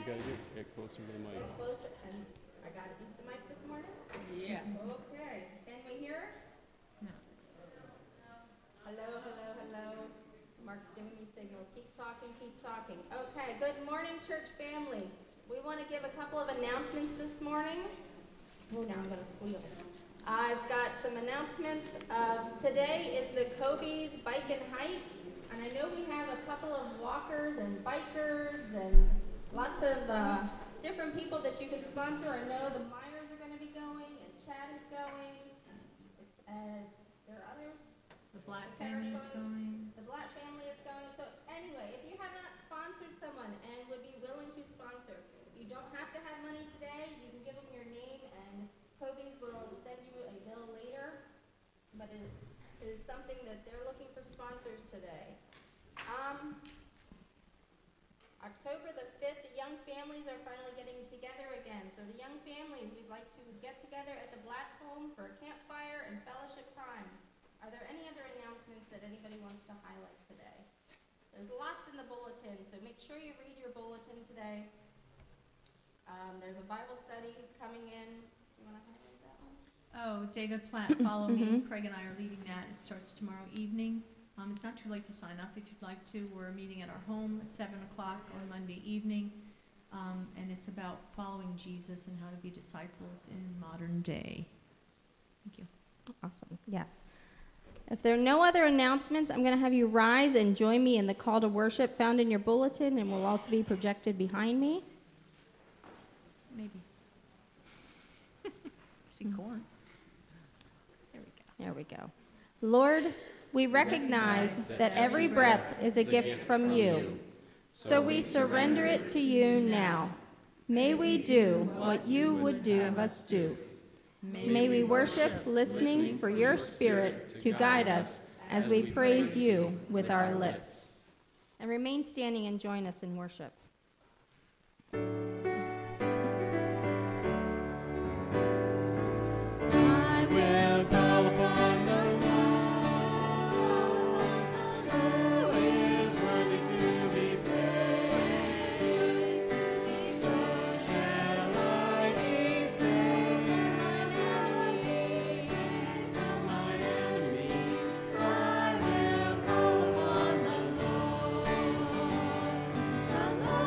gotta get closer to the mic. Get closer, and I gotta eat the mic this morning? Yeah. Okay, can we hear? No. Hello, hello, hello. Mark's giving me signals. Keep talking, keep talking. Okay, good morning, church family. We want to give a couple of announcements this morning. Oh, now I'm gonna squeal. I've got some announcements. Today is the Kobe's Bike and Hike, and I know we have a couple of walkers and bikers and lots of different people that you can sponsor. I know the miners are going to be going, and Chad is going, and there are others. The Black family is going. The Black family is going. So anyway, if you have not sponsored someone and would be willing to sponsor, you don't have to have money today. You can give them your name, and Kobe's will send you a bill later. But it is something that they're looking for sponsors today. October the 5th, the young families are finally getting together again. So the young families, we'd like to get together at the Blatts home for a campfire and fellowship time. Are there any other announcements that anybody wants to highlight today? There's lots in the bulletin, so make sure you read your bulletin today. There's a Bible study coming in. You want to highlight that one? Oh, David Platt, Follow Me. Craig and I are leading that. It starts tomorrow evening. It's not too late to sign up if you'd like to. We're meeting at our home at 7 o'clock on Monday evening, and it's about following Jesus and how to be disciples in modern day. Thank you. Awesome. Yes. If there are no other announcements, I'm going to have you rise and join me in the call to worship found in your bulletin, and will also be projected behind me. Maybe. See corn. There we go. Lord, we recognize that every breath is a gift from you, so we surrender it to you now. May we do what you would have us do. May we worship, listening for your Spirit to guide us as we praise you with our lips. And remain standing and join us in worship. I will call upon the The Lord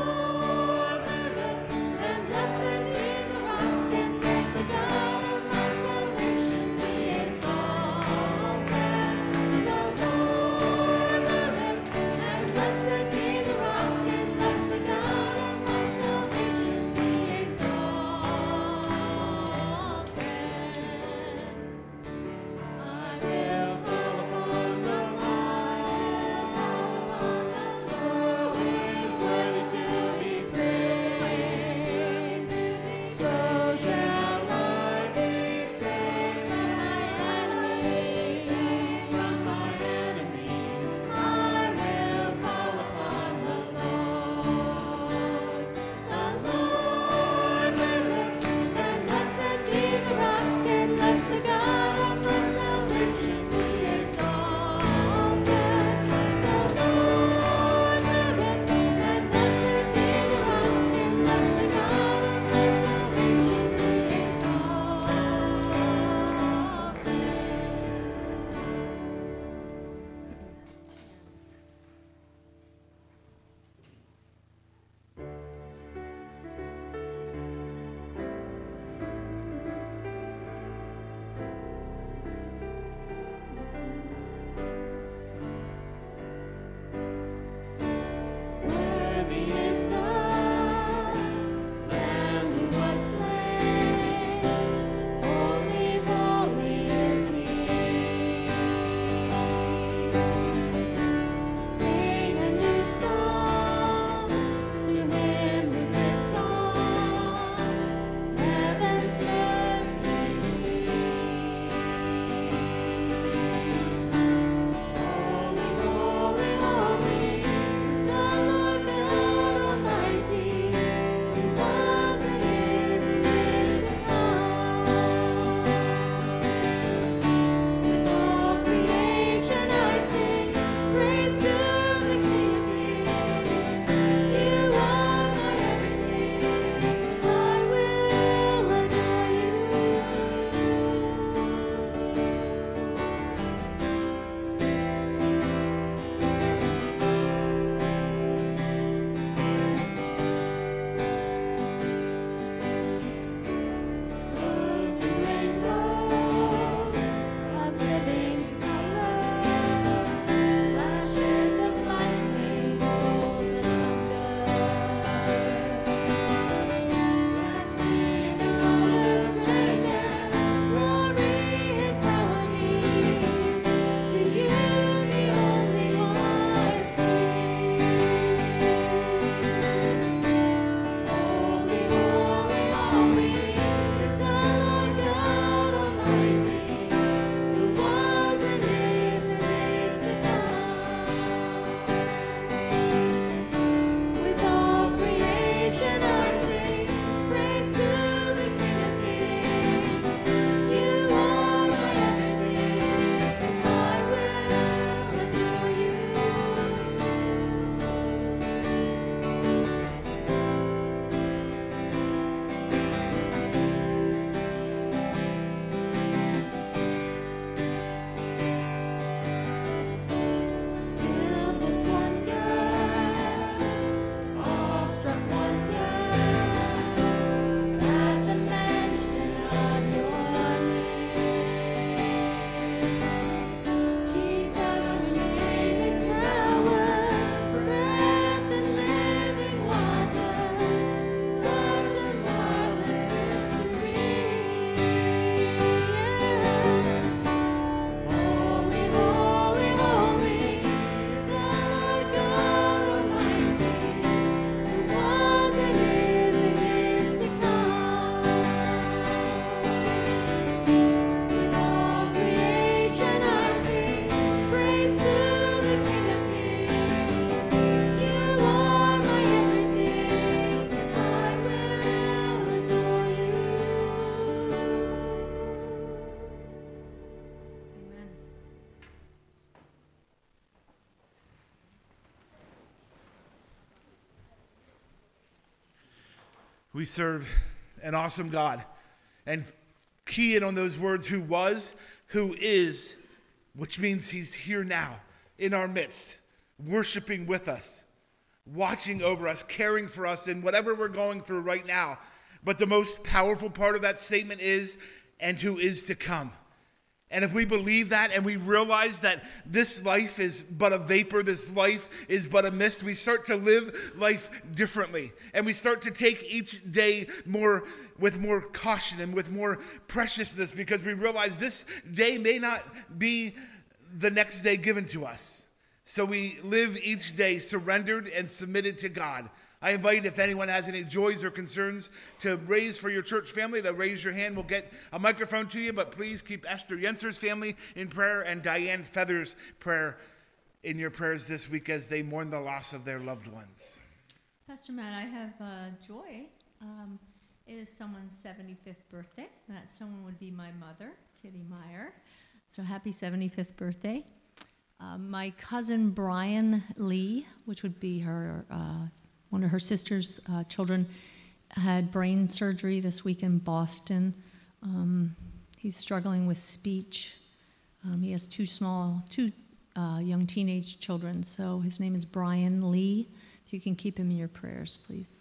We serve an awesome God. And key in on those words, who was, who is, which means he's here now in our midst, worshiping with us, watching over us, caring for us in whatever we're going through right now. But the most powerful part of that statement is, and who is to come. And if we believe that and we realize that this life is but a vapor, this life is but a mist, we start to live life differently. And we start to take each day with more caution and with more preciousness, because we realize this day may not be the next day given to us. So we live each day surrendered and submitted to God. I invite, if anyone has any joys or concerns to raise for your church family, to raise your hand. We'll get a microphone to you, but please keep Esther Yenser's family in prayer and Diane Feather's prayer in your prayers this week as they mourn the loss of their loved ones. Pastor Matt, I have joy. It is someone's 75th birthday. That someone would be my mother, Kitty Meyer. So happy 75th birthday. My cousin Brian Lee, which would be her one of her sister's children, had brain surgery this week in Boston. He's struggling with speech. He has two young teenage children. So his name is Brian Lee. If you can keep him in your prayers, please.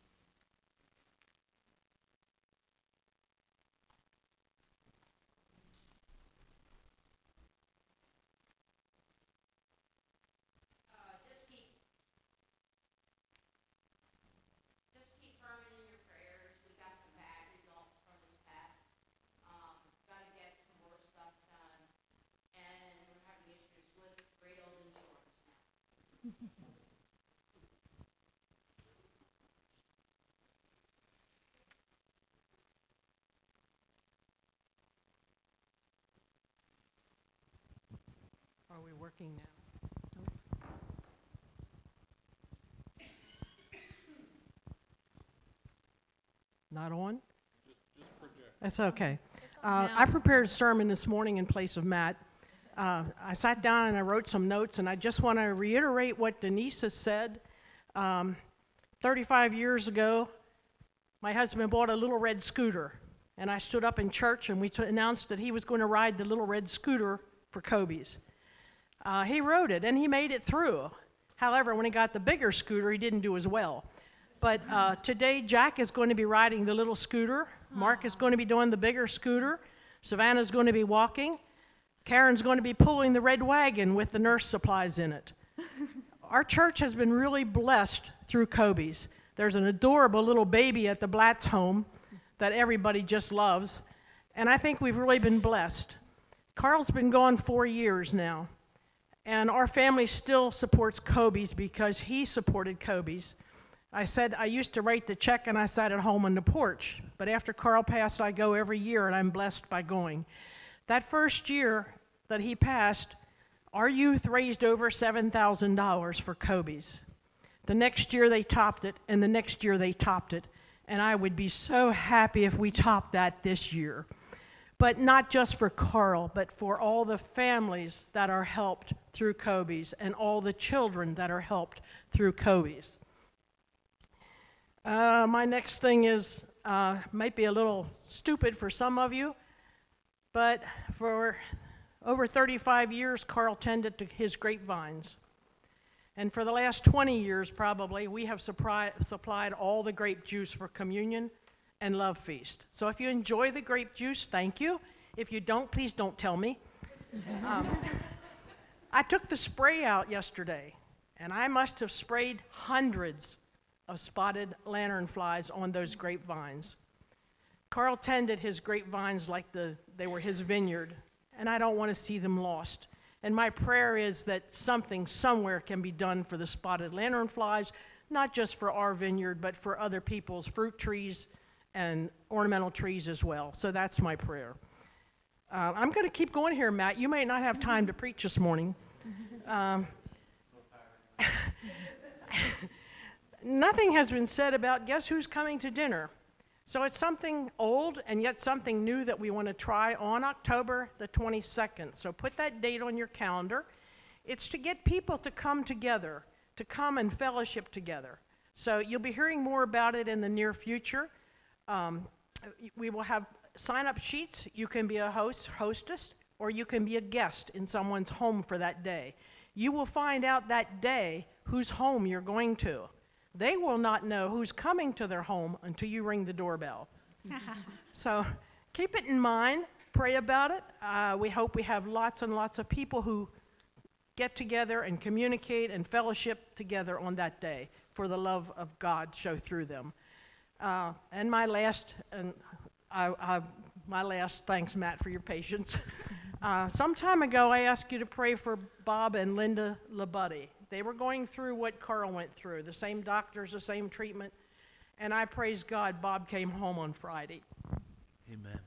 Are we working now? Not on? Just project. That's okay. I prepared a sermon this morning in place of Matt. I sat down and I wrote some notes, and I just want to reiterate what Denise has said. 35 years ago, my husband bought a little red scooter, and I stood up in church and we announced that he was going to ride the little red scooter for Kobe's. He rode it and he made it through. However, when he got the bigger scooter, he didn't do as well. But today, Jack is going to be riding the little scooter. Mark is going to be doing the bigger scooter. Savannah's going to be walking. Karen's going to be pulling the red wagon with the nurse supplies in it. Our church has been really blessed through Kobe's. There's an adorable little baby at the Blatz home that everybody just loves. And I think we've really been blessed. Carl's been gone 4 years now. And our family still supports Kobe's because he supported Kobe's. I said I used to write the check and I sat at home on the porch. But after Carl passed, I go every year and I'm blessed by going. That first year that he passed, our youth raised over $7,000 for Kobe's. The next year they topped it, and the next year they topped it. And I would be so happy if we topped that this year. But not just for Carl, but for all the families that are helped through Kobe's and all the children that are helped through Kobe's. My next thing is, might be a little stupid for some of you, but for over 35 years, Carl tended to his grapevines. And for the last 20 years, probably, we have supplied all the grape juice for communion and love feast. So if you enjoy the grape juice, thank you. If you don't, please don't tell me. I took the spray out yesterday, and I must have sprayed hundreds of spotted lanternflies on those grapevines. Carl tended his grapevines like they were his vineyard, and I don't want to see them lost. And my prayer is that something somewhere can be done for the spotted lanternflies, not just for our vineyard, but for other people's fruit trees and ornamental trees as well. So that's my prayer. I'm going to keep going here, Matt. You may not have time to preach this morning. Nothing has been said about guess who's coming to dinner. So it's something old and yet something new that we want to try on October the 22nd. So put that date on your calendar. It's to get people to come together, to come and fellowship together. So you'll be hearing more about it in the near future. We will have sign-up sheets. You can be a hostess, or you can be a guest in someone's home for that day. You will find out that day whose home you're going to. They will not know who's coming to their home until you ring the doorbell. So keep it in mind. Pray about it. We hope we have lots and lots of people who get together and communicate and fellowship together on that day for the love of God show through them. And my last, thanks, Matt, for your patience. Some time ago, I asked you to pray for Bob and Linda Labuddy. They were going through what Carl went through, the same doctors, the same treatment. And I praise God, Bob came home on Friday. Amen.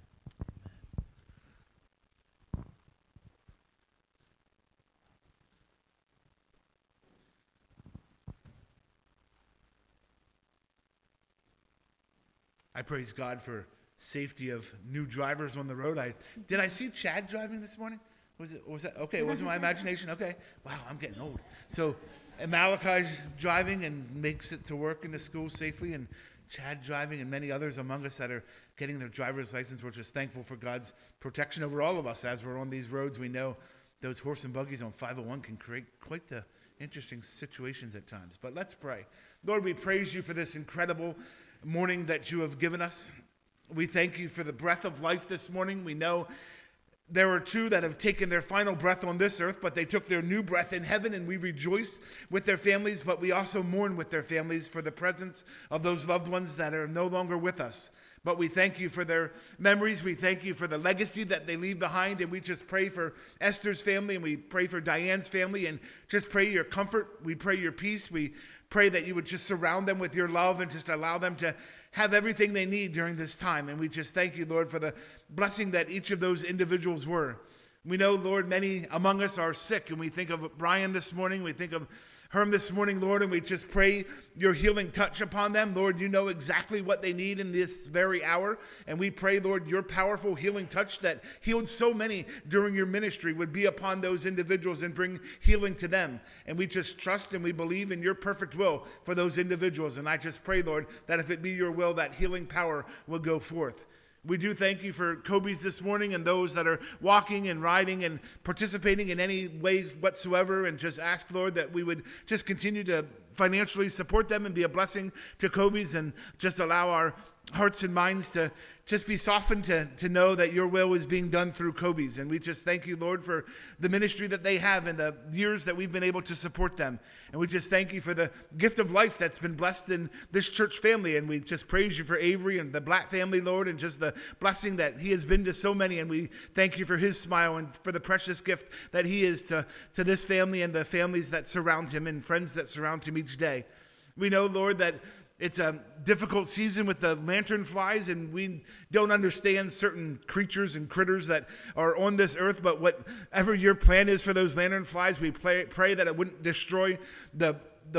I praise God for safety of new drivers on the road. Did I see Chad driving this morning? Was that okay? It wasn't my imagination. Okay. Wow, I'm getting old. So, and Malachi's driving and makes it to work and to school safely, and Chad driving, and many others among us that are getting their driver's license. We're just thankful for God's protection over all of us as we're on these roads. We know those horse and buggies on 501 can create quite the interesting situations at times. But let's pray. Lord, we praise you for this incredible morning that you have given us. We thank you for the breath of life this morning. We know there are two that have taken their final breath on this earth, but they took their new breath in heaven, and we rejoice with their families, but we also mourn with their families for the presence of those loved ones that are no longer with us. But we thank you for their memories. We thank you for the legacy that they leave behind, and we just pray for Esther's family, and we pray for Diane's family, and just pray your comfort. We pray your peace. We pray that you would just surround them with your love and just allow them to have everything they need during this time. And we just thank you, Lord, for the blessing that each of those individuals were. We know, Lord, many among us are sick, and we think of Brian this morning. We think of Herm this morning, Lord, and we just pray your healing touch upon them. Lord, you know exactly what they need in this very hour, and we pray, Lord, your powerful healing touch that healed so many during your ministry would be upon those individuals and bring healing to them. And we just trust and we believe in your perfect will for those individuals. And I just pray, Lord, that if it be your will, that healing power will go forth. We do thank you for Kobe's this morning and those that are walking and riding and participating in any way whatsoever, and just ask, Lord, that we would just continue to financially support them and be a blessing to Kobe's, and just allow our hearts and minds to just be softened to know that your will is being done through Kobe's. And we just thank you, Lord, for the ministry that they have and the years that we've been able to support them. And we just thank you for the gift of life that's been blessed in this church family. And we just praise you for Avery and the Black family, Lord, and just the blessing that he has been to so many. And we thank you for his smile and for the precious gift that he is to this family and the families that surround him and friends that surround him each day. We know, Lord, that it's a difficult season with the lantern flies, and we don't understand certain creatures and critters that are on this earth, but whatever your plan is for those lantern flies, we pray that it wouldn't destroy the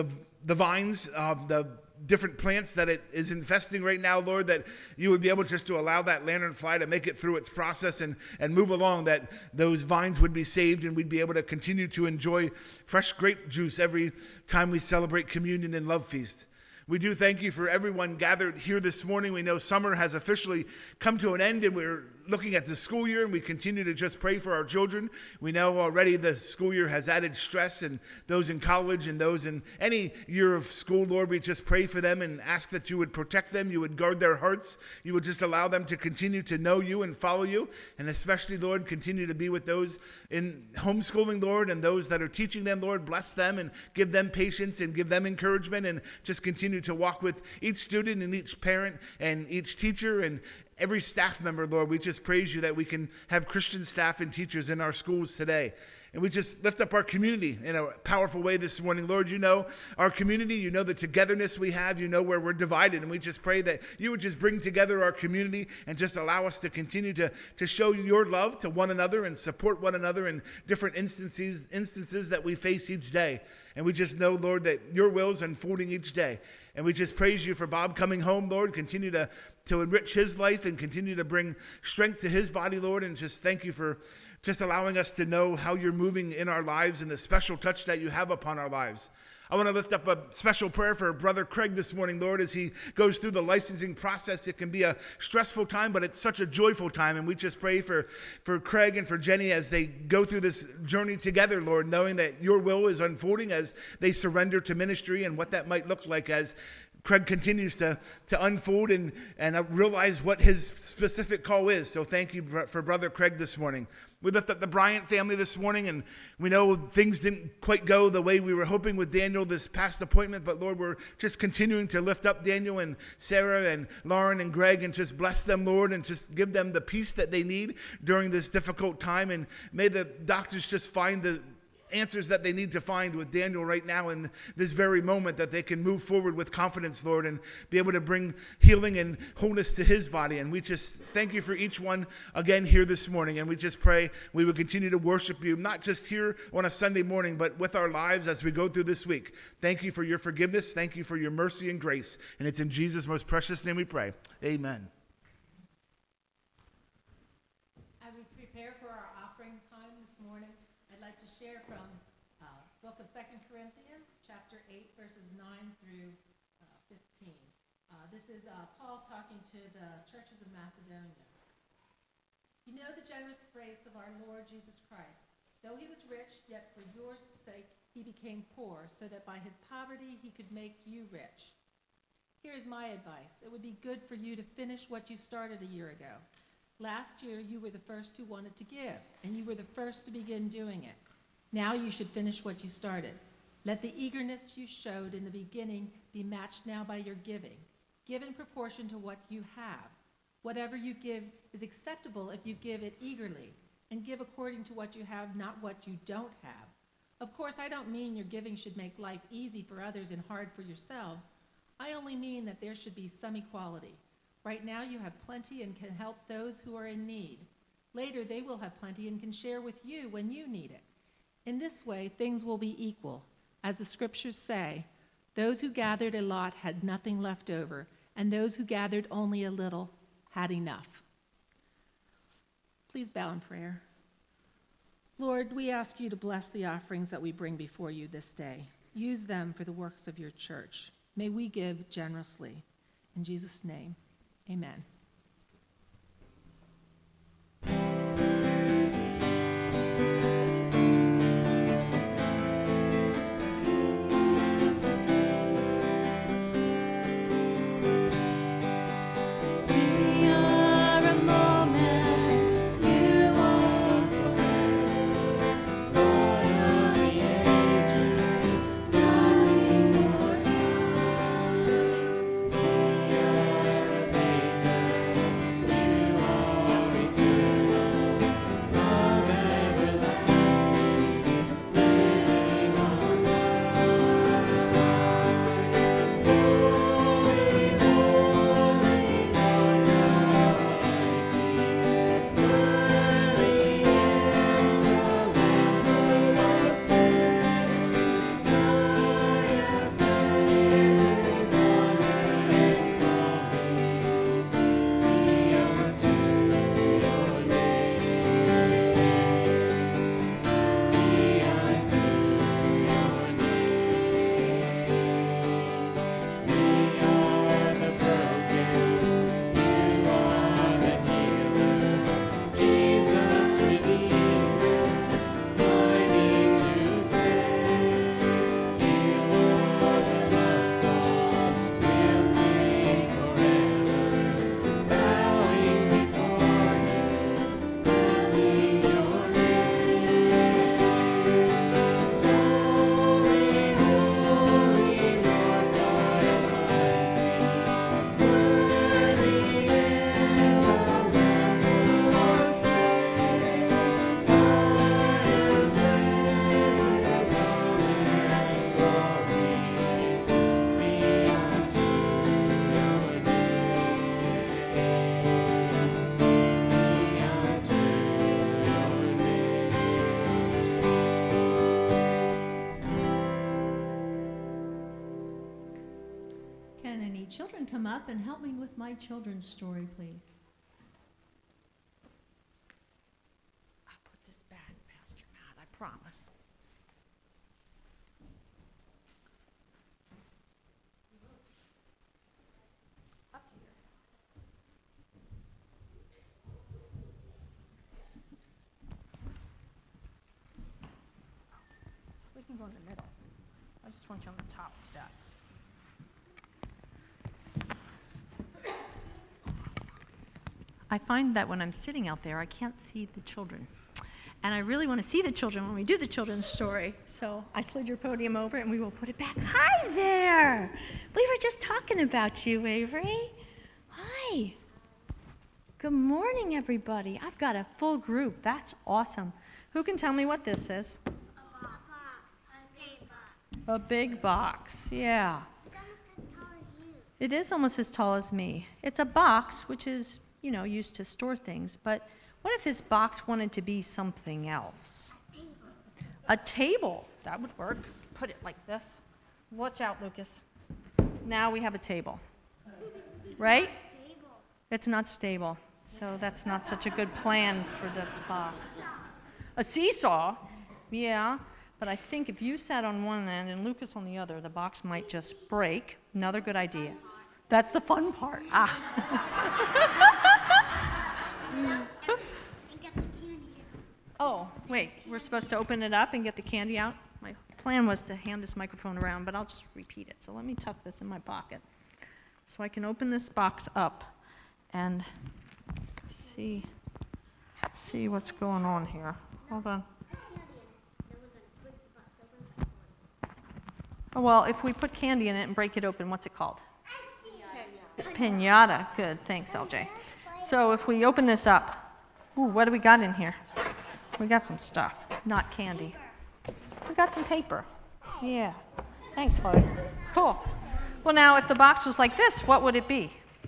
vines, the different plants that it is infesting right now, Lord, that you would be able just to allow that lantern fly to make it through its process and move along, that those vines would be saved and we'd be able to continue to enjoy fresh grape juice every time we celebrate communion and love feast. We do thank you for everyone gathered here this morning. We know summer has officially come to an end, and we're looking at the school year, and we continue to just pray for our children. We know already the school year has added stress, and those in college and those in any year of school, Lord, we just pray for them and ask that you would protect them, you would guard their hearts, you would just allow them to continue to know you and follow you, and especially, Lord, continue to be with those in homeschooling, Lord, and those that are teaching them, Lord, bless them and give them patience and give them encouragement, and just continue to walk with each student and each parent and each teacher and every staff member, Lord. We just praise you that we can have Christian staff and teachers in our schools today. And we just lift up our community in a powerful way this morning. Lord, you know our community. You know the togetherness we have. You know where we're divided. And we just pray that you would just bring together our community and just allow us to continue to show your love to one another and support one another in different instances that we face each day. And we just know, Lord, that your will is unfolding each day. And we just praise you for Bob coming home, Lord. Continue to enrich his life and continue to bring strength to his body, Lord. And just thank you for just allowing us to know how you're moving in our lives and the special touch that you have upon our lives. I want to lift up a special prayer for Brother Craig this morning, Lord, as he goes through the licensing process. It can be a stressful time, but it's such a joyful time. And we just pray for Craig and for Jenny as they go through this journey together, Lord, knowing that your will is unfolding as they surrender to ministry and what that might look like as Craig continues to unfold and realize what his specific call is. So thank you for Brother Craig this morning. We lift up the Bryant family this morning, and we know things didn't quite go the way we were hoping with Daniel this past appointment, but Lord, we're just continuing to lift up Daniel and Sarah and Lauren and Greg and just bless them, Lord, and just give them the peace that they need during this difficult time. And may the doctors just find the answers that they need to find with Daniel right now in this very moment, that they can move forward with confidence, Lord, and be able to bring healing and wholeness to his body. And we just thank you for each one again here this morning. And we just pray we will continue to worship you, not just here on a Sunday morning, but with our lives as we go through this week. Thank you for your forgiveness. Thank you for your mercy and grace. And it's in Jesus' most precious name we pray. Amen. As we prepare for our offering time this morning, I'd like to share from book of 2 Corinthians, chapter 8, verses 9 through 15. This is Paul talking to the churches of Macedonia. You know the generous grace of our Lord Jesus Christ. Though he was rich, yet for your sake he became poor, so that by his poverty he could make you rich. Here is my advice. It would be good for you to finish what you started a year ago. Last year you were the first who wanted to give, and you were the first to begin doing it. Now you should finish what you started. Let the eagerness you showed in the beginning be matched now by your giving. Give in proportion to what you have. Whatever you give is acceptable if you give it eagerly, and give according to what you have, not what you don't have. Of course, I don't mean your giving should make life easy for others and hard for yourselves. I only mean that there should be some equality. Right now you have plenty and can help those who are in need. Later they will have plenty and can share with you when you need it. In this way, things will be equal. As the scriptures say, those who gathered a lot had nothing left over, and those who gathered only a little had enough. Please bow in prayer. Lord, we ask you to bless the offerings that we bring before you this day. Use them for the works of your church. May we give generously. In Jesus' name, amen. Children, come up and help me with my children's story, please. I'll put this back, Pastor Matt, I promise. can go in the middle. I just want you on the top step. I find that when I'm sitting out there, I can't see the children. And I really want to see the children when we do the children's story. So I slid your podium over and we will put it back. Hi there! We were just talking about you, Avery. Hi. Good morning, everybody. I've got a full group. That's awesome. Who can tell me what this is? A big box, yeah. It's almost as tall as you. It is almost as tall as me. It's a box, which is, used to store things. But what if this box wanted to be something else? A table. That would work. Put it like this. Watch out, Lucas. Now we have a table. Right? It's not stable. So that's not such a good plan for the box. A seesaw? Yeah. But I think if you sat on one end and Lucas on the other, the box might just break. Another good idea. That's the fun part. And get the candy out. Oh, wait. We're supposed to open it up and get the candy out? My plan was to hand this microphone around, but I'll just repeat it. So let me tuck this in my pocket so I can open this box up and see what's going on here. Hold on. Oh, well, if we put candy in it and break it open, what's it called? Piñata. Good. Thanks, LJ. So if we open this up, what do we got in here? We got some stuff, not candy. We got some paper. Yeah. Thanks, Chloe. Cool. Well, now, if the box was like this, what would it be?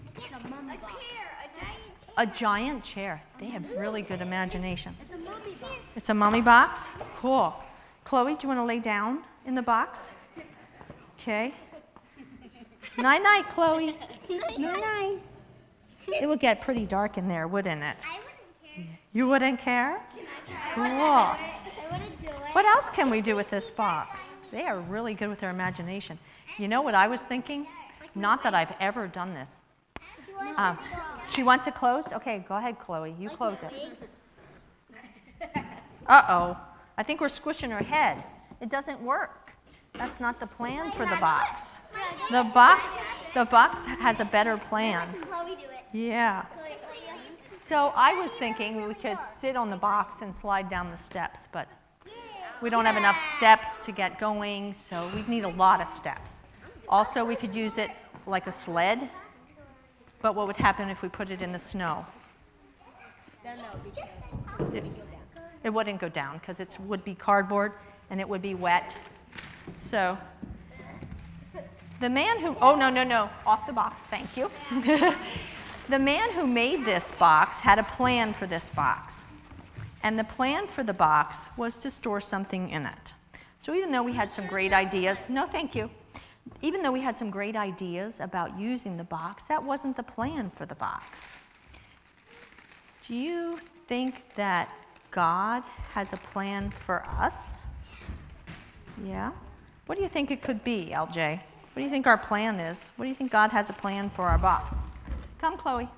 A giant chair. They have really good imagination. It's a mummy box. It's a mummy box? Cool. Chloe, do you want to lay down in the box? Okay. Night-night, Chloe. Night-night. It would get pretty dark in there, wouldn't it? I wouldn't care. You wouldn't care? Cool. I wouldn't do it. What else can we do with this box? They are really good with their imagination. You know what I was thinking? Not that I've ever done this. She wants it closed? Okay, go ahead, Chloe. You close it. Uh-oh. I think we're squishing her head. It doesn't work. That's not the plan for the box. The box has a better plan. Chloe do it. Yeah. Chloe. So I was thinking we could sit on the box and slide down the steps, but we don't have enough steps to get going, so we'd need a lot of steps. Also, we could use it like a sled, but what would happen if we put it in the snow? It wouldn't go down because it would be cardboard and it would be wet. So the man who, no, off the box, thank you. The man who made this box had a plan for this box. And the plan for the box was to store something in it. So even though we had some great ideas, no thank you. Even though we had some great ideas about using the box, that wasn't the plan for the box. Do you think that God has a plan for us? Yeah? What do you think it could be, LJ? What do you think our plan is? What do you think God has a plan for our box? Come, Chloe.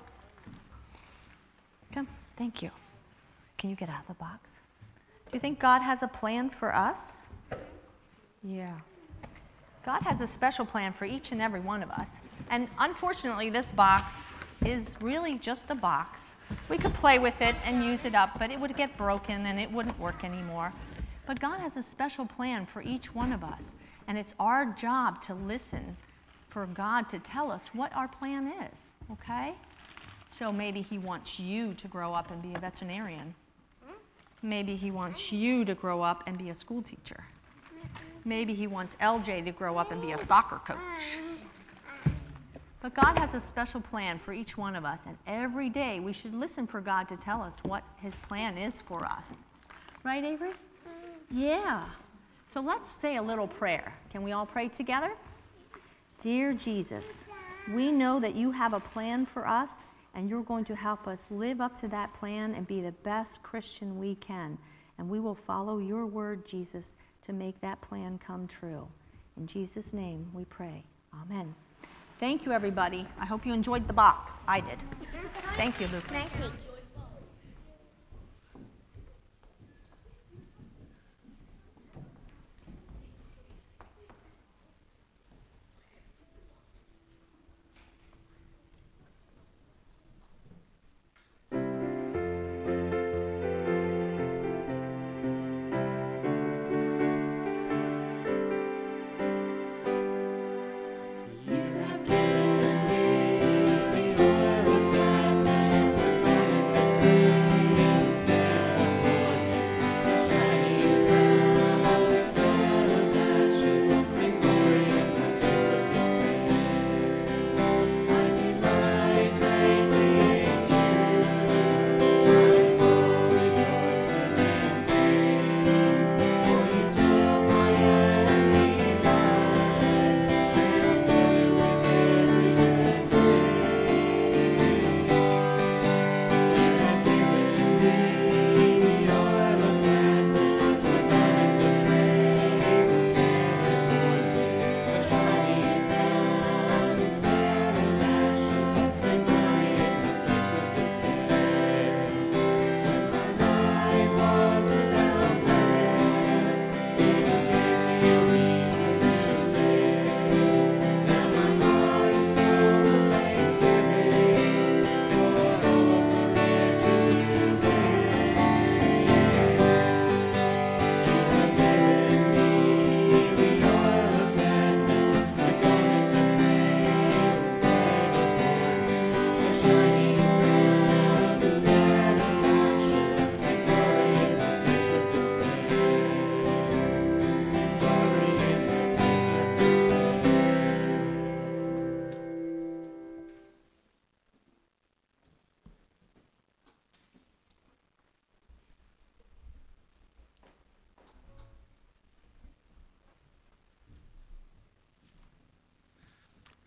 Come. Thank you. Can you get out of the box? Do you think God has a plan for us? Yeah. God has a special plan for each and every one of us. And unfortunately, this box is really just a box. We could play with it and use it up, but it would get broken and it wouldn't work anymore. But God has a special plan for each one of us. And it's our job to listen for God to tell us what our plan is, okay? So maybe He wants you to grow up and be a veterinarian. Maybe He wants you to grow up and be a school teacher. Maybe He wants LJ to grow up and be a soccer coach. But God has a special plan for each one of us, and every day we should listen for God to tell us what His plan is for us. Right, Avery? Yeah. So let's say a little prayer. Can we all pray together? Dear Jesus, we know that you have a plan for us, and you're going to help us live up to that plan and be the best Christian we can. And we will follow your word, Jesus, to make that plan come true. In Jesus' name we pray. Amen. Thank you, everybody. I hope you enjoyed the box. I did. Thank you, Luke. Thank you.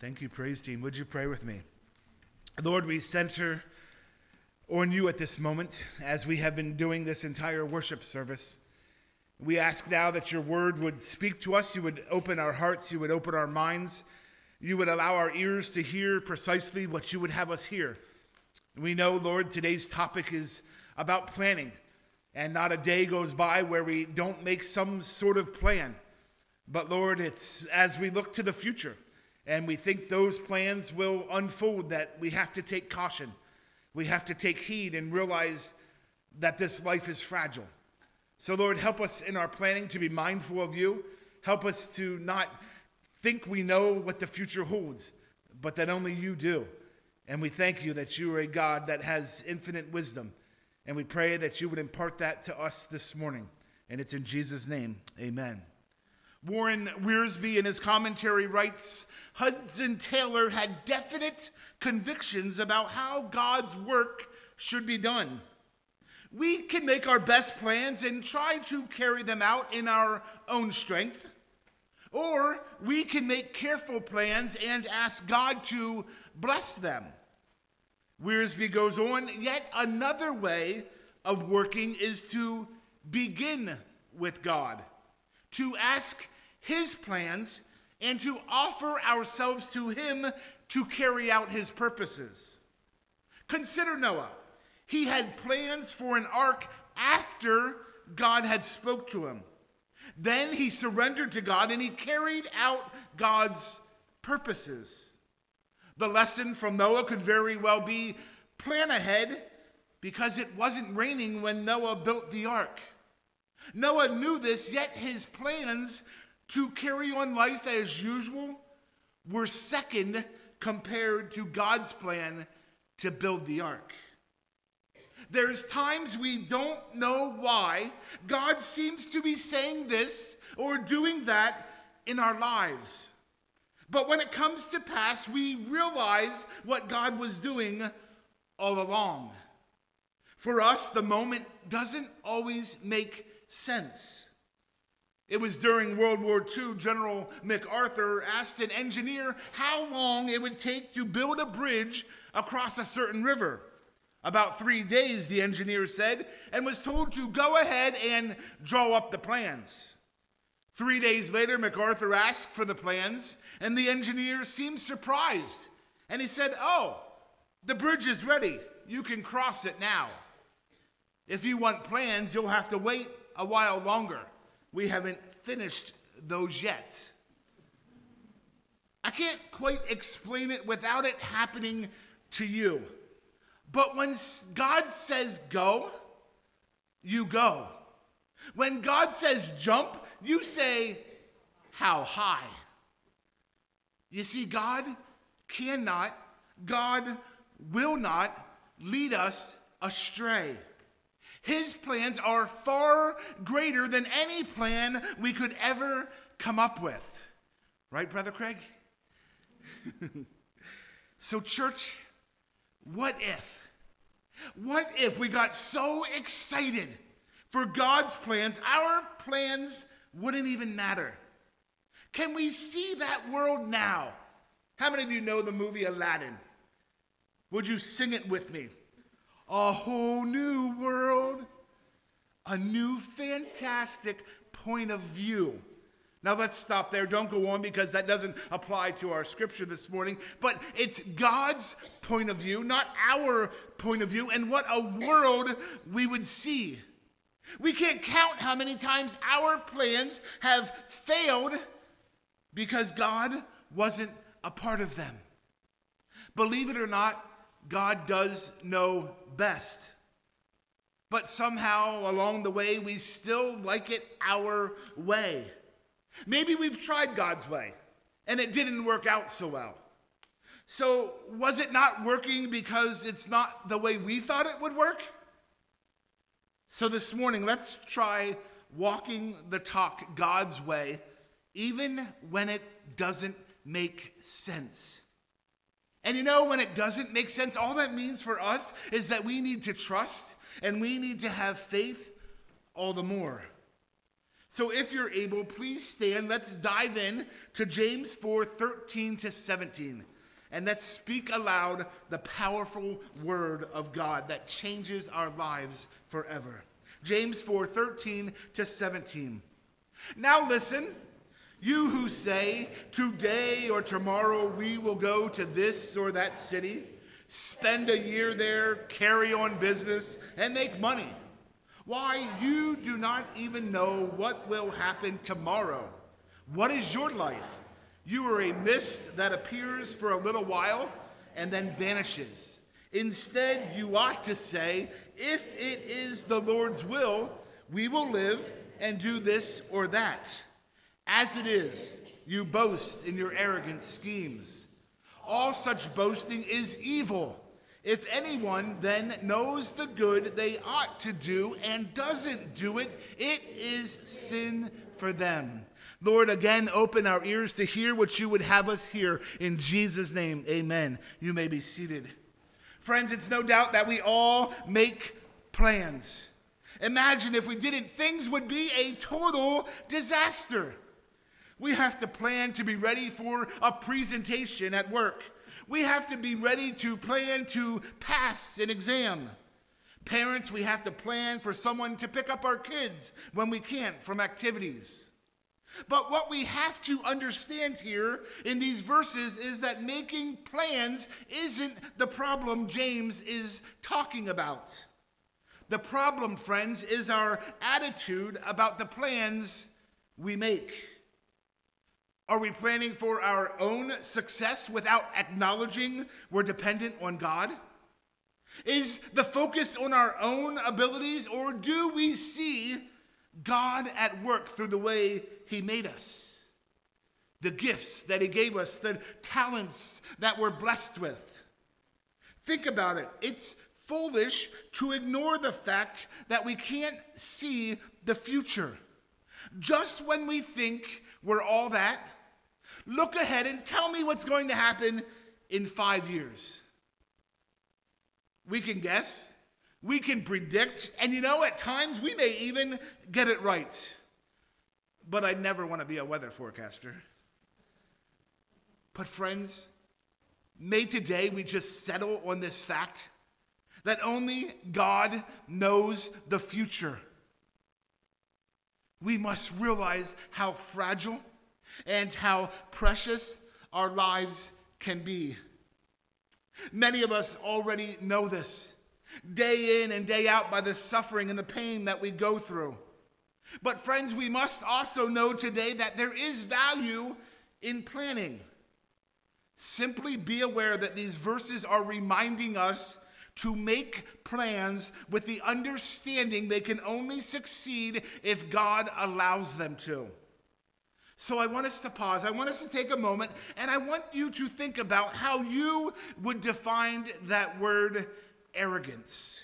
Thank you, praise team. Would you pray with me? Lord, we center on you at this moment as we have been doing this entire worship service. We ask now that your word would speak to us. You would open our hearts. You would open our minds. You would allow our ears to hear precisely what you would have us hear. We know, Lord, today's topic is about planning. And not a day goes by where we don't make some sort of plan. But Lord, it's as we look to the future and we think those plans will unfold that we have to take caution. We have to take heed and realize that this life is fragile. So Lord, help us in our planning to be mindful of you. Help us to not think we know what the future holds, but that only you do. And we thank you that you are a God that has infinite wisdom. And we pray that you would impart that to us this morning. And it's in Jesus' name, amen. Warren Wiersbe in his commentary writes, Hudson Taylor had definite convictions about how God's work should be done. We can make our best plans and try to carry them out in our own strength. Or we can make careful plans and ask God to bless them. Wiersbe goes on, yet another way of working is to begin with God, to ask his plans and to offer ourselves to him to carry out his purposes. Consider Noah. He had plans for an ark after God had spoke to him. Then he surrendered to God and he carried out God's purposes. The lesson from Noah could very well be plan ahead because it wasn't raining when Noah built the ark. Noah knew this, yet his plans to carry on life as usual were second compared to God's plan to build the ark. There's times we don't know why God seems to be saying this or doing that in our lives. But when it comes to pass, we realize what God was doing all along. For us, the moment doesn't always make sense. It was during World War II, General MacArthur asked an engineer how long it would take to build a bridge across a certain river. About 3 days, the engineer said, and was told to go ahead and draw up the plans. 3 days later, MacArthur asked for the plans, and the engineer seemed surprised. And he said, "Oh, the bridge is ready. You can cross it now. If you want plans, you'll have to wait a while longer. We haven't finished those yet." I can't quite explain it without it happening to you. But when God says go, you go. When God says jump, you say, how high? You see, God cannot, God will not lead us astray. His plans are far greater than any plan we could ever come up with. Right, Brother Craig? So, church, what if? What if we got so excited for God's plans, our plans wouldn't even matter? Can we see that world now? How many of you know the movie Aladdin? Would you sing it with me? A whole new world, a new fantastic point of view. Now let's stop there. Don't go on because that doesn't apply to our scripture this morning. But it's God's point of view, not our point of view, and what a world we would see. We can't count how many times our plans have failed because God wasn't a part of them. Believe it or not, God does know best. But somehow along the way, we still like it our way. Maybe we've tried God's way, and it didn't work out so well. So was it not working because it's not the way we thought it would work? So this morning, let's try walking the talk God's way, even when it doesn't make sense. And you know, when it doesn't make sense, all that means for us is that we need to trust and we need to have faith all the more. So if you're able, please stand. Let's dive in to James 4:13-17. And let's speak aloud the powerful word of God that changes our lives forever. James 4:13-17. Now listen, you who say, today or tomorrow we will go to this or that city, spend a year there, carry on business, and make money. Why, you do not even know what will happen tomorrow. What is your life? You are a mist that appears for a little while and then vanishes. Instead, you ought to say, if it is the Lord's will, we will live and do this or that. As it is, you boast in your arrogant schemes. All such boasting is evil. If anyone then knows the good they ought to do and doesn't do it, it is sin for them. Lord, again, open our ears to hear what you would have us hear. In Jesus' name, amen. You may be seated. Friends, it's no doubt that we all make plans. Imagine if we didn't, things would be a total disaster. We have to plan to be ready for a presentation at work. We have to be ready to plan to pass an exam. Parents, we have to plan for someone to pick up our kids when we can't from activities. But what we have to understand here in these verses is that making plans isn't the problem James is talking about. The problem, friends, is our attitude about the plans we make. Are we planning for our own success without acknowledging we're dependent on God? Is the focus on our own abilities, or do we see God at work through the way he made us? The gifts that he gave us, the talents that we're blessed with. Think about it. It's foolish to ignore the fact that we can't see the future. Just when we think we're all that, look ahead and tell me what's going to happen in 5 years. We can guess, we can predict, and at times we may even get it right. But I never want to be a weather forecaster. But friends, may today we just settle on this fact that only God knows the future. We must realize how fragile and how precious our lives can be. Many of us already know this, day in and day out, by the suffering and the pain that we go through. But friends, we must also know today that there is value in planning. Simply be aware that these verses are reminding us to make plans with the understanding they can only succeed if God allows them to. So I want us to pause. I want us to take a moment, and I want you to think about how you would define that word arrogance.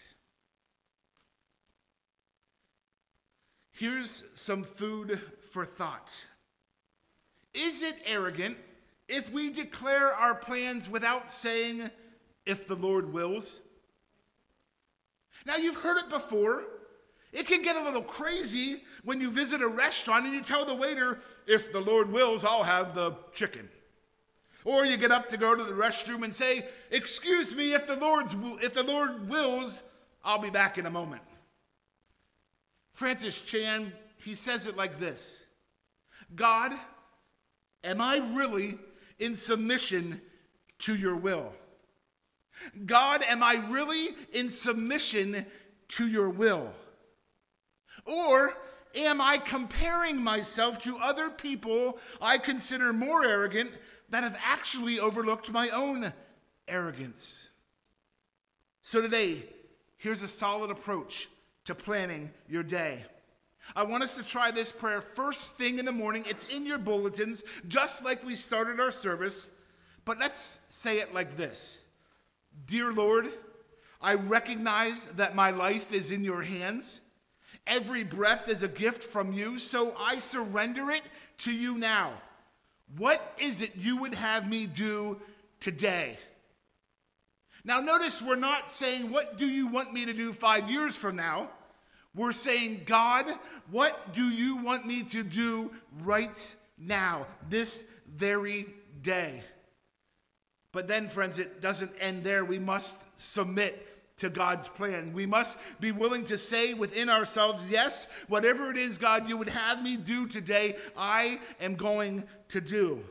Here's some food for thought. Is it arrogant if we declare our plans without saying, if the Lord wills? Now, you've heard it before. It can get a little crazy when you visit a restaurant and you tell the waiter, if the Lord wills, I'll have the chicken. Or you get up to go to the restroom and say, excuse me, if the Lord wills, I'll be back in a moment. Francis Chan, he says it like this: God, am I really in submission to your will? God, am I really in submission to your will? Or am I comparing myself to other people I consider more arrogant that have actually overlooked my own arrogance? So today, here's a solid approach to planning your day. I want us to try this prayer first thing in the morning. It's in your bulletins, just like we started our service. But let's say it like this: Dear Lord, I recognize that my life is in your hands. Every breath is a gift from you, so I surrender it to you now. What is it you would have me do today? Now notice we're not saying, what do you want me to do 5 years from now? We're saying, God, what do you want me to do right now, this very day? But then, friends, it doesn't end there. We must submit to God's plan. We must be willing to say within ourselves, yes, whatever it is, God, you would have me do today, I am going to do.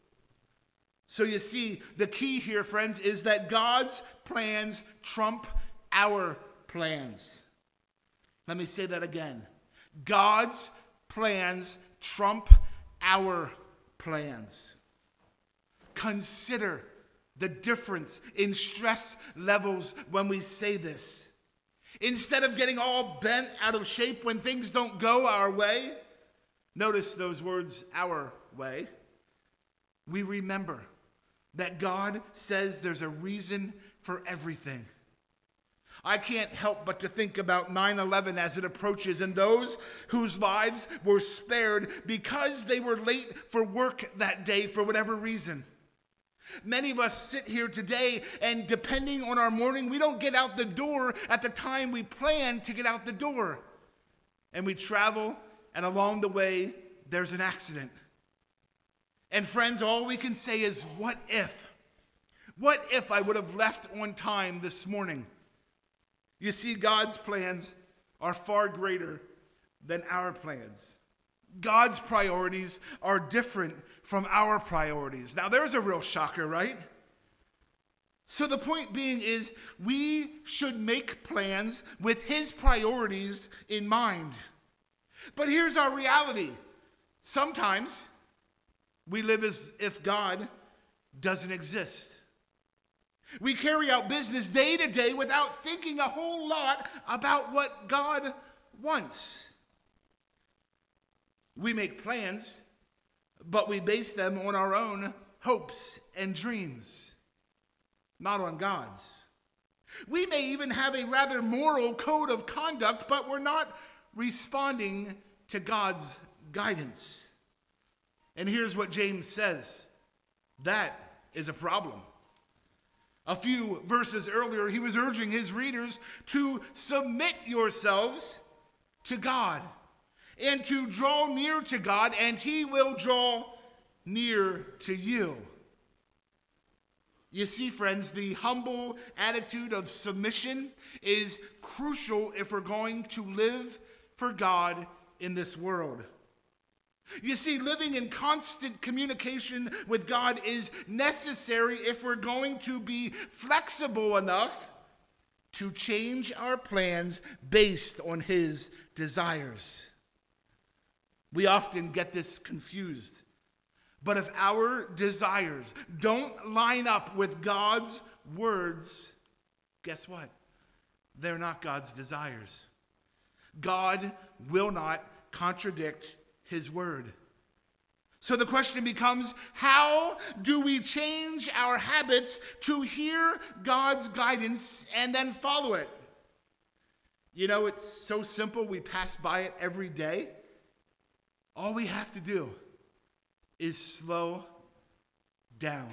So you see, the key here, friends, is that God's plans trump our plans. Let me say that again. God's plans trump our plans. Consider the difference in stress levels when we say this. Instead of getting all bent out of shape when things don't go our way, notice those words, our way, we remember that God says there's a reason for everything. I can't help but to think about 9/11 as it approaches and those whose lives were spared because they were late for work that day for whatever reason. Many of us sit here today, and depending on our morning, we don't get out the door at the time we plan to get out the door. And we travel, and along the way, there's an accident. And friends, all we can say is, what if? What if I would have left on time this morning? You see, God's plans are far greater than our plans. God's priorities are different from our priorities. Now, there's a real shocker, right? So the point being is, we should make plans with His priorities in mind. But here's our reality. Sometimes we live as if God doesn't exist. We carry out business day to day without thinking a whole lot about what God wants. We make plans, but we base them on our own hopes and dreams, not on God's. We may even have a rather moral code of conduct, but we're not responding to God's guidance. And here's what James says. That is a problem. A few verses earlier, he was urging his readers to submit yourselves to God and to draw near to God, and He will draw near to you. You see, friends, the humble attitude of submission is crucial if we're going to live for God in this world. You see, living in constant communication with God is necessary if we're going to be flexible enough to change our plans based on His desires. We often get this confused. But if our desires don't line up with God's words, guess what? They're not God's desires. God will not contradict His word. So the question becomes, how do we change our habits to hear God's guidance and then follow it? You know, it's so simple, we pass by it every day. All we have to do is slow down.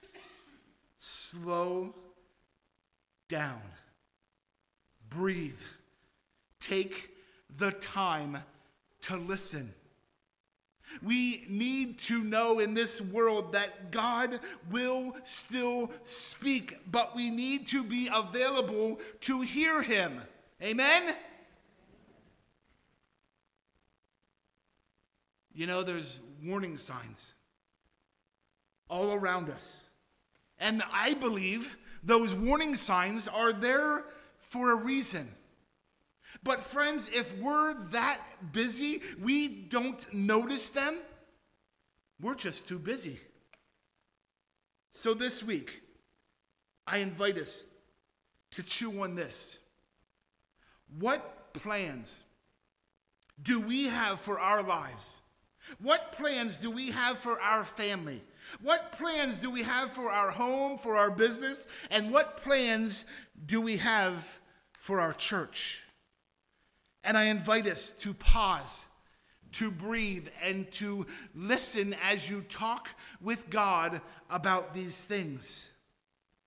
Slow down. Breathe. Take the time to listen. We need to know in this world that God will still speak, but we need to be available to hear Him. Amen? You know, there's warning signs all around us. And I believe those warning signs are there for a reason. But friends, if we're that busy, we don't notice them, we're just too busy. So this week, I invite us to chew on this. What plans do we have for our lives? What plans do we have for our family? What plans do we have for our home, for our business? And what plans do we have for our church? And I invite us to pause, to breathe, and to listen as you talk with God about these things.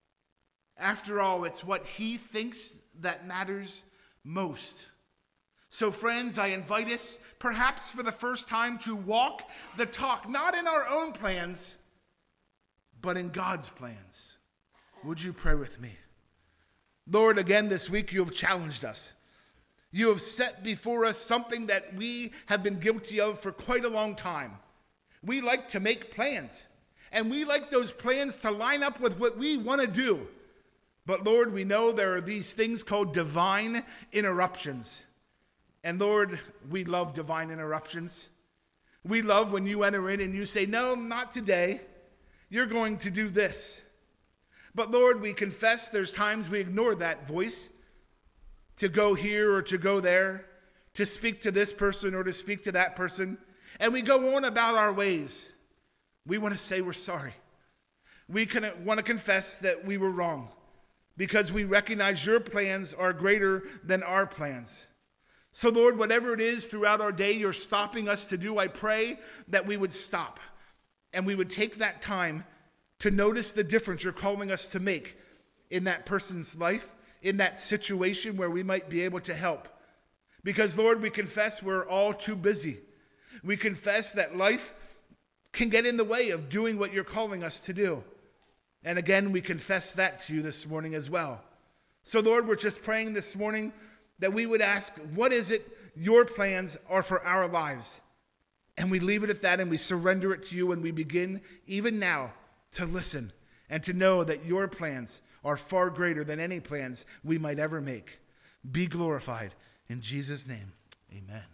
After all, it's what He thinks that matters most. So friends, I invite us, perhaps for the first time, to walk the talk, not in our own plans, but in God's plans. Would you pray with me? Lord, again this week you have challenged us. You have set before us something that we have been guilty of for quite a long time. We like to make plans, and we like those plans to line up with what we want to do. But Lord, we know there are these things called divine interruptions. And Lord, we love divine interruptions. We love when you enter in and you say, no, not today. You're going to do this. But Lord, we confess there's times we ignore that voice to go here or to go there, to speak to this person or to speak to that person. And we go on about our ways. We want to say we're sorry. We want to confess that we were wrong because we recognize your plans are greater than our plans. So Lord, whatever it is throughout our day you're stopping us to do, I pray that we would stop and we would take that time to notice the difference you're calling us to make in that person's life, in that situation where we might be able to help. Because Lord, we confess we're all too busy. We confess that life can get in the way of doing what you're calling us to do. And again, we confess that to you this morning as well. So Lord, we're just praying this morning that we would ask, what is it your plans are for our lives? And we leave it at that and we surrender it to you and we begin even now to listen and to know that your plans are far greater than any plans we might ever make. Be glorified. In Jesus' name, amen.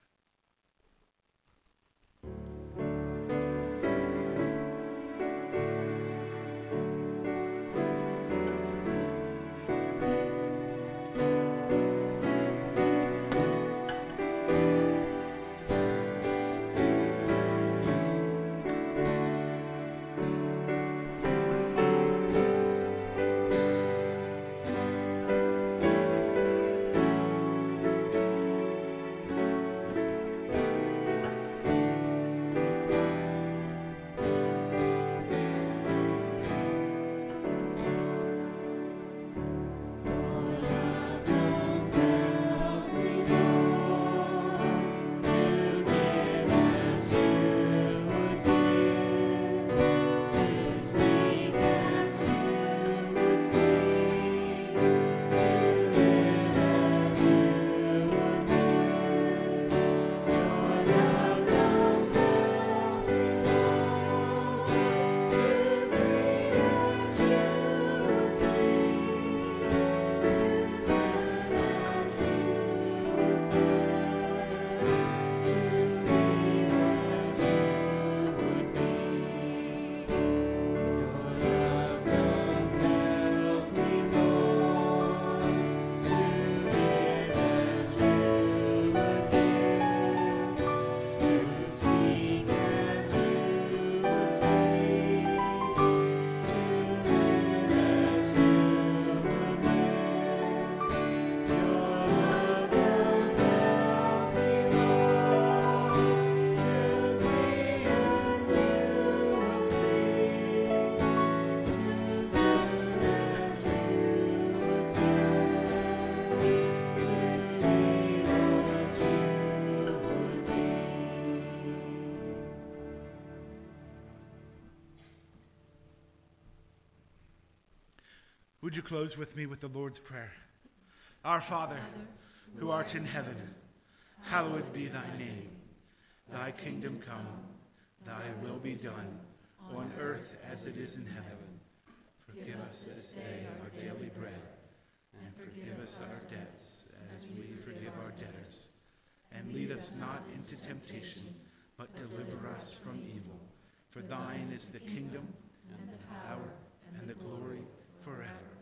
Would you close with me with the Lord's Prayer? Our Father, who art in heaven, hallowed be thy name. Thy kingdom come, thy will be done, on earth as it is in heaven. Forgive us this day our daily bread, and forgive us our debts as we forgive our debtors. And lead us not into temptation, but deliver us from evil. For thine is the kingdom, and the power, and the glory forever.